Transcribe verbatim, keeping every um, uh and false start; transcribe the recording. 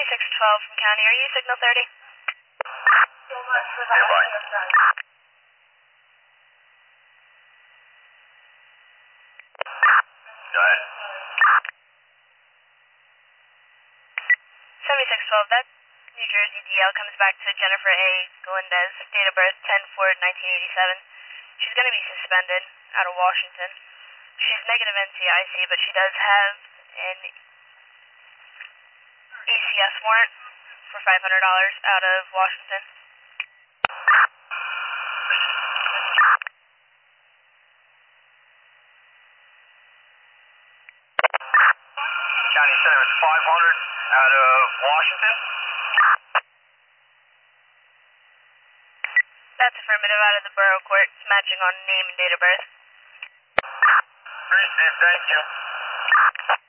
seventy-six twelve from County. Are you signal thirty? Okay, bye. Go ahead. seventy-six twelve, that New Jersey D L comes back to Jennifer A. Galindez, date of birth ten four nineteen eighty-seven. She's going to be suspended out of Washington. She's negative N C I C, but she does have an E C S warrant for five hundred dollars out of Washington. County said it was five hundred out of Washington. That's affirmative out of the borough court. It's matching on name and date of birth. Appreciate it, thank you.